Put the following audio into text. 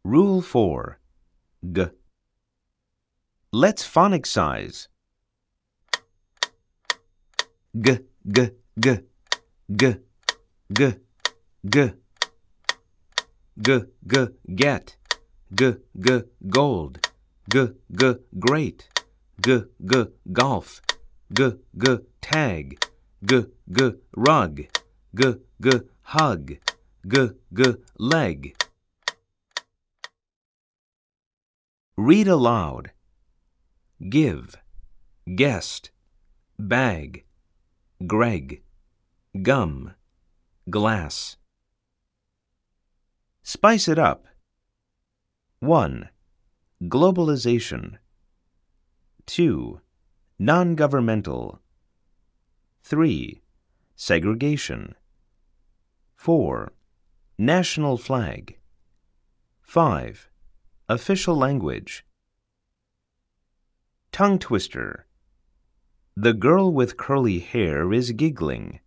Rule 4. G. Let's phonics. G, g, g, g, g, g. G, g, get. G, g, gold. G, g, great. G, g, golf. G, g, tag. G, g, rug. G, g, hug. G, g, leg. Read aloud. Give, guest, bag, Greg, gum, glass. Spice it up. 1. Globalization. 2. Non-governmental. 3. Segregation. 4. National flag. 5. Official language. Tongue twister. The girl with curly hair is giggling.